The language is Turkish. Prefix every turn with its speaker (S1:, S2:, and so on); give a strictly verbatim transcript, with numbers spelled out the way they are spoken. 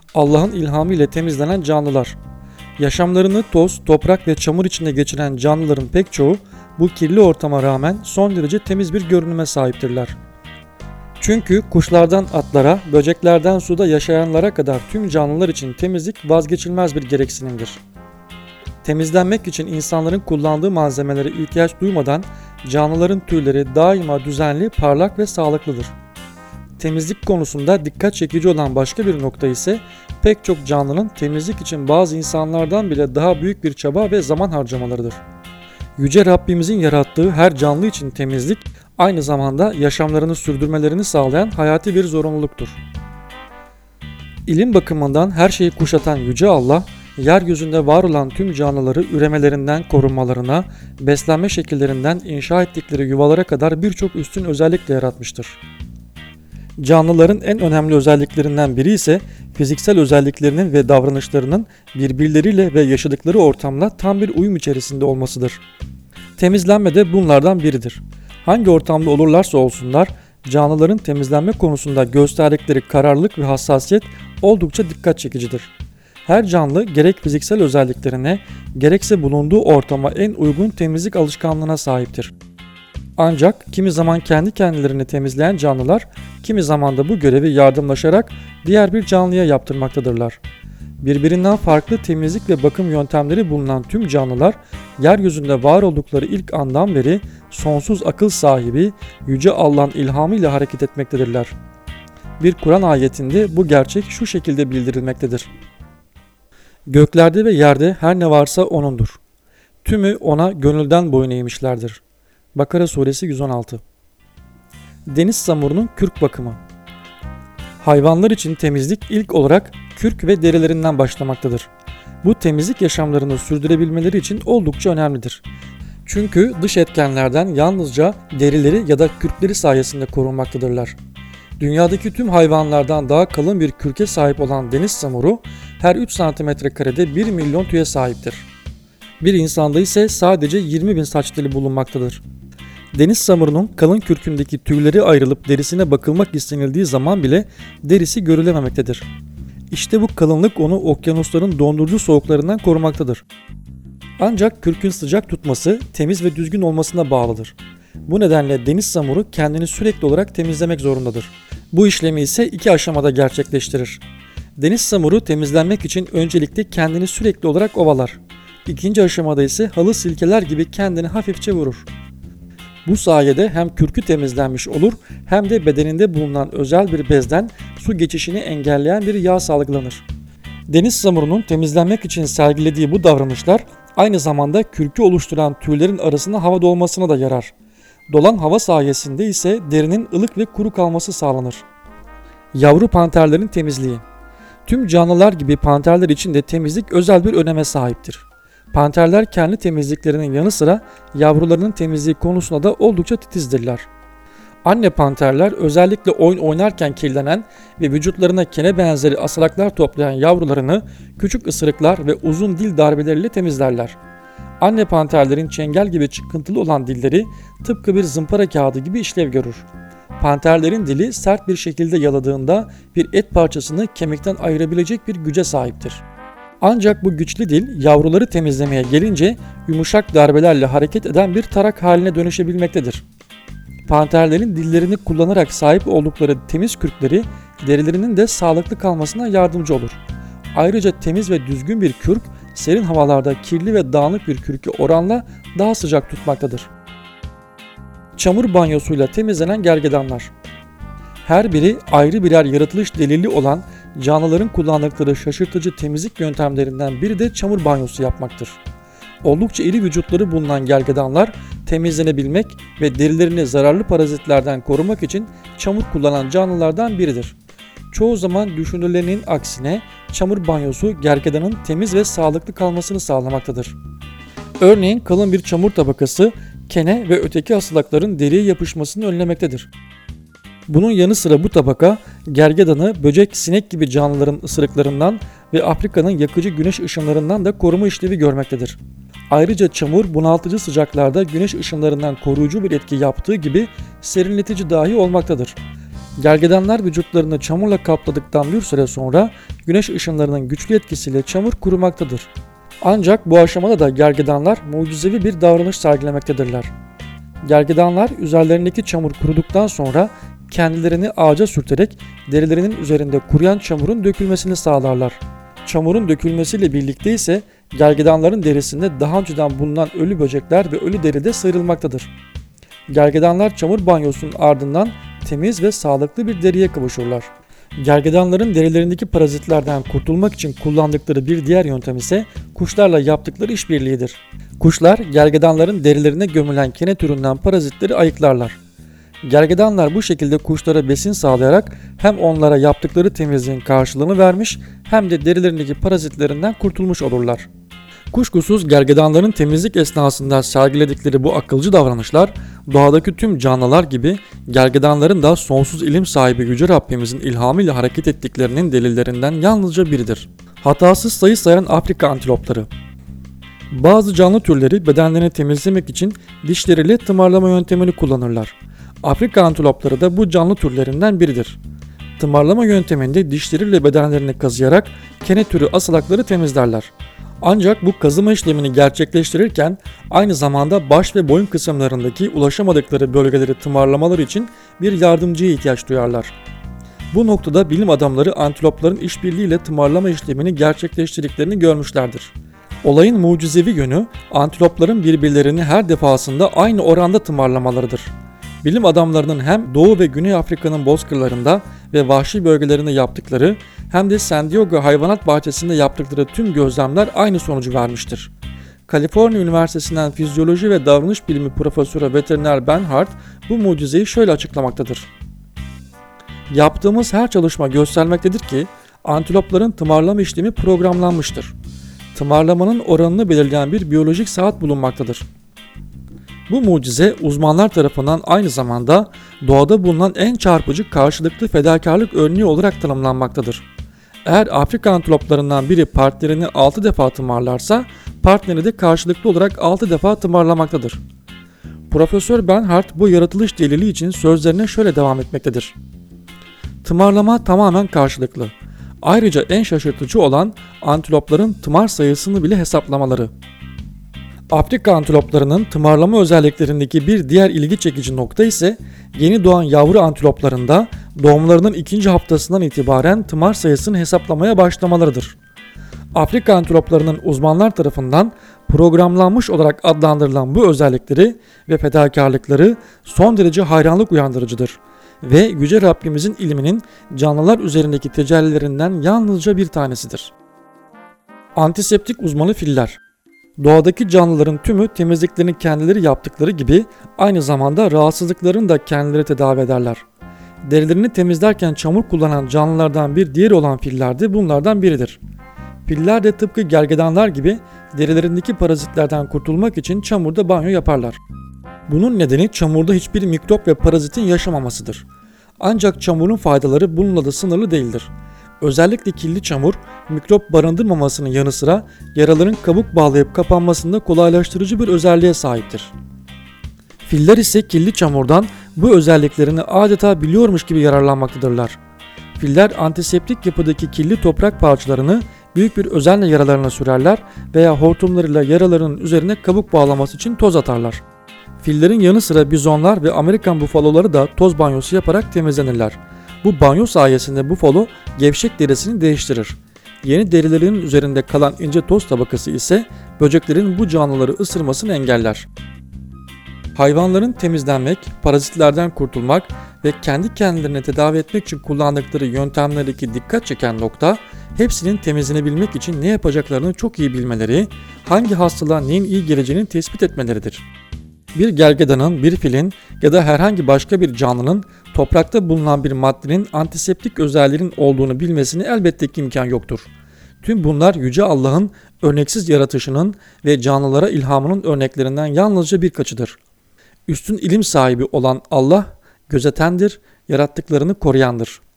S1: Allah'ın ilhamı ile temizlenen canlılar. Yaşamlarını toz, toprak ve çamur içinde geçiren canlıların pek çoğu bu kirli ortama rağmen son derece temiz bir görünüme sahiptirler. Çünkü kuşlardan atlara, böceklerden suda yaşayanlara kadar tüm canlılar için temizlik vazgeçilmez bir gereksinimdir. Temizlenmek için insanların kullandığı malzemelere ihtiyaç duymadan canlıların tüyleri daima düzenli, parlak ve sağlıklıdır. Temizlik konusunda dikkat çekici olan başka bir nokta ise pek çok canlının temizlik için bazı insanlardan bile daha büyük bir çaba ve zaman harcamalarıdır. Yüce Rabbimizin yarattığı her canlı için temizlik aynı zamanda yaşamlarını sürdürmelerini sağlayan hayati bir zorunluluktur. İlim bakımından her şeyi kuşatan Yüce Allah, yeryüzünde var olan tüm canlıları üremelerinden korunmalarına, beslenme şekillerinden inşa ettikleri yuvalara kadar birçok üstün özellikle yaratmıştır. Canlıların en önemli özelliklerinden biri ise fiziksel özelliklerinin ve davranışlarının birbirleriyle ve yaşadıkları ortamla tam bir uyum içerisinde olmasıdır. Temizlenme de bunlardan biridir. Hangi ortamda olurlarsa olsunlar, canlıların temizlenme konusunda gösterdikleri kararlılık ve hassasiyet oldukça dikkat çekicidir. Her canlı gerek fiziksel özelliklerine, gerekse bulunduğu ortama en uygun temizlik alışkanlığına sahiptir. Ancak kimi zaman kendi kendilerini temizleyen canlılar, kimi zaman da bu görevi yardımlaşarak diğer bir canlıya yaptırmaktadırlar. Birbirinden farklı temizlik ve bakım yöntemleri bulunan tüm canlılar, yeryüzünde var oldukları ilk andan beri sonsuz akıl sahibi Yüce Allah'ın ilhamıyla hareket etmektedirler. Bir Kur'an ayetinde bu gerçek şu şekilde bildirilmektedir. Göklerde ve yerde her ne varsa O'nundur. Tümü O'na gönülden boyun eğmişlerdir. Bakara suresi yüz on altı. Deniz samurunun kürk bakımı. Hayvanlar için temizlik ilk olarak kürk ve derilerinden başlamaktadır. Bu temizlik yaşamlarını sürdürebilmeleri için oldukça önemlidir. Çünkü dış etkenlerden yalnızca derileri ya da kürkleri sayesinde korunmaktadırlar. Dünyadaki tüm hayvanlardan daha kalın bir kürke sahip olan deniz samuru her üç santimetre karede bir milyon tüye sahiptir. Bir insanda ise sadece yirmi bin saç teli bulunmaktadır. Deniz samurunun kalın kürkündeki tüyleri ayrılıp derisine bakılmak istenildiği zaman bile derisi görülememektedir. İşte bu kalınlık onu okyanusların dondurucu soğuklarından korumaktadır. Ancak kürkün sıcak tutması temiz ve düzgün olmasına bağlıdır. Bu nedenle deniz samuru kendini sürekli olarak temizlemek zorundadır. Bu işlemi ise iki aşamada gerçekleştirir. Deniz samuru temizlenmek için öncelikle kendini sürekli olarak ovalar. İkinci aşamada ise halı silkeler gibi kendini hafifçe vurur. Bu sayede hem kürkü temizlenmiş olur hem de bedeninde bulunan özel bir bezden su geçişini engelleyen bir yağ salgılanır. Deniz samurunun temizlenmek için sergilediği bu davranışlar aynı zamanda kürkü oluşturan tüylerin arasına hava dolmasına da yarar. Dolan hava sayesinde ise derinin ılık ve kuru kalması sağlanır. Yavru panterlerin temizliği. Tüm canlılar gibi panterler için de temizlik özel bir öneme sahiptir. Panterler kendi temizliklerinin yanı sıra yavrularının temizliği konusunda da oldukça titizdirler. Anne panterler özellikle oyun oynarken kirlenen ve vücutlarına kene benzeri asalaklar toplayan yavrularını küçük ısırıklar ve uzun dil darbeleriyle temizlerler. Anne panterlerin çengel gibi çıkıntılı olan dilleri tıpkı bir zımpara kağıdı gibi işlev görür. Panterlerin dili sert bir şekilde yaladığında bir et parçasını kemikten ayırabilecek bir güce sahiptir. Ancak bu güçlü dil yavruları temizlemeye gelince yumuşak darbelerle hareket eden bir tarak haline dönüşebilmektedir. Panterlerin dillerini kullanarak sahip oldukları temiz kürkleri derilerinin de sağlıklı kalmasına yardımcı olur. Ayrıca temiz ve düzgün bir kürk serin havalarda kirli ve dağınık bir kürkü oranla daha sıcak tutmaktadır. Çamur banyosuyla temizlenen gergedanlar. Her biri ayrı birer yaratılış delili olan canlıların kullandıkları şaşırtıcı temizlik yöntemlerinden biri de çamur banyosu yapmaktır. Oldukça iri vücutları bulunan gergedanlar temizlenebilmek ve derilerini zararlı parazitlerden korumak için çamur kullanan canlılardan biridir. Çoğu zaman düşünülenin aksine çamur banyosu gergedanın temiz ve sağlıklı kalmasını sağlamaktadır. Örneğin kalın bir çamur tabakası kene ve öteki hastalıkların deriye yapışmasını önlemektedir. Bunun yanı sıra bu tabaka gergedanı böcek, sinek gibi canlıların ısırıklarından ve Afrika'nın yakıcı güneş ışınlarından da koruma işlevi görmektedir. Ayrıca çamur bunaltıcı sıcaklarda güneş ışınlarından koruyucu bir etki yaptığı gibi serinletici dahi olmaktadır. Gergedanlar vücutlarını çamurla kapladıktan bir süre sonra güneş ışınlarının güçlü etkisiyle çamur kurumaktadır. Ancak bu aşamada da gergedanlar mucizevi bir davranış sergilemektedirler. Gergedanlar üzerlerindeki çamur kuruduktan sonra kendilerini ağaca sürterek derilerinin üzerinde kuruyan çamurun dökülmesini sağlarlar. Çamurun dökülmesiyle birlikte ise gergedanların derisinde daha önceden bulunan ölü böcekler ve ölü deri de sıyrılmaktadır. Gergedanlar çamur banyosunun ardından temiz ve sağlıklı bir deriye kavuşurlar. Gergedanların derilerindeki parazitlerden kurtulmak için kullandıkları bir diğer yöntem ise kuşlarla yaptıkları işbirliğidir. Kuşlar gergedanların derilerine gömülen kene türünden parazitleri ayıklarlar. Gergedanlar bu şekilde kuşlara besin sağlayarak hem onlara yaptıkları temizliğin karşılığını vermiş hem de derilerindeki parazitlerinden kurtulmuş olurlar. Kuşkusuz gergedanların temizlik esnasında sergiledikleri bu akılcı davranışlar doğadaki tüm canlılar gibi gergedanların da sonsuz ilim sahibi Yüce Rabbimizin ilhamıyla hareket ettiklerinin delillerinden yalnızca biridir. Hatasız sayı sayan Afrika antilopları. Bazı canlı türleri bedenlerini temizlemek için dişleriyle tımarlama yöntemini kullanırlar. Afrika antilopları da bu canlı türlerinden biridir. Tımarlama yönteminde dişleriyle bedenlerini kazıyarak kene türü asılakları temizlerler. Ancak bu kazıma işlemini gerçekleştirirken aynı zamanda baş ve boyun kısımlarındaki ulaşamadıkları bölgeleri tımarlamaları için bir yardımcıya ihtiyaç duyarlar. Bu noktada bilim adamları antilopların işbirliğiyle tımarlama işlemini gerçekleştirdiklerini görmüşlerdir. Olayın mucizevi yönü antilopların birbirlerini her defasında aynı oranda tımarlamalarıdır. Bilim adamlarının hem Doğu ve Güney Afrika'nın bozkırlarında ve vahşi bölgelerinde yaptıkları hem de San Diego Hayvanat Bahçesi'nde yaptıkları tüm gözlemler aynı sonucu vermiştir. Kaliforniya Üniversitesi'nden Fizyoloji ve Davranış Bilimi Profesörü Veteriner Ben Hart bu mucizeyi şöyle açıklamaktadır. Yaptığımız her çalışma göstermektedir ki antilopların tımarlama işlemi programlanmıştır. Tımarlamanın oranını belirleyen bir biyolojik saat bulunmaktadır. Bu mucize uzmanlar tarafından aynı zamanda doğada bulunan en çarpıcı karşılıklı fedakarlık örneği olarak tanımlanmaktadır. Eğer Afrika antiloplarından biri partnerini altı defa tımarlarsa partneri de karşılıklı olarak altı defa tımarlamaktadır. Profesör Benhart bu yaratılış delili için sözlerine şöyle devam etmektedir. Tımarlama tamamen karşılıklı. Ayrıca en şaşırtıcı olan antilopların tımar sayısını bile hesaplamaları. Afrika antiloplarının tımarlama özelliklerindeki bir diğer ilgi çekici nokta ise yeni doğan yavru antiloplarında doğumlarının ikinci haftasından itibaren tımar sayısını hesaplamaya başlamalarıdır. Afrika antiloplarının uzmanlar tarafından programlanmış olarak adlandırılan bu özellikleri ve fedakarlıkları son derece hayranlık uyandırıcıdır ve Yüce Rabbimizin ilminin canlılar üzerindeki tecellilerinden yalnızca bir tanesidir. Antiseptik uzmanı filler. Doğadaki canlıların tümü temizliklerini kendileri yaptıkları gibi aynı zamanda rahatsızlıklarını da kendileri tedavi ederler. Derilerini temizlerken çamur kullanan canlılardan bir diğeri olan filler de bunlardan biridir. Filler de tıpkı gergedanlar gibi derilerindeki parazitlerden kurtulmak için çamurda banyo yaparlar. Bunun nedeni çamurda hiçbir mikrop ve parazitin yaşamamasıdır. Ancak çamurun faydaları bununla da sınırlı değildir. Özellikle kirli çamur mikrop barındırmamasının yanı sıra yaraların kabuk bağlayıp kapanmasında kolaylaştırıcı bir özelliğe sahiptir. Filler ise kirli çamurdan bu özelliklerini adeta biliyormuş gibi yararlanmaktadırlar. Filler antiseptik yapıdaki kirli toprak parçalarını büyük bir özenle yaralarına sürerler veya hortumlarıyla yaralarının üzerine kabuk bağlaması için toz atarlar. Fillerin yanı sıra bizonlar ve Amerikan bufaloları da toz banyosu yaparak temizlenirler. Bu banyo sayesinde bufalo gevşek derisini değiştirir. Yeni derilerinin üzerinde kalan ince toz tabakası ise böceklerin bu canlıları ısırmasını engeller. Hayvanların temizlenmek, parazitlerden kurtulmak ve kendi kendilerini tedavi etmek için kullandıkları yöntemlerdeki dikkat çeken nokta, hepsinin temizlenebilmek için ne yapacaklarını çok iyi bilmeleri, hangi hastalığa neyin iyi geleceğini tespit etmeleridir. Bir gergedanın, bir filin ya da herhangi başka bir canlının toprakta bulunan bir maddenin antiseptik özelliğinin olduğunu bilmesine elbette ki imkan yoktur. Tüm bunlar Yüce Allah'ın örneksiz yaratışının ve canlılara ilhamının örneklerinden yalnızca birkaçıdır. Üstün ilim sahibi olan Allah gözetendir, yarattıklarını koruyandır.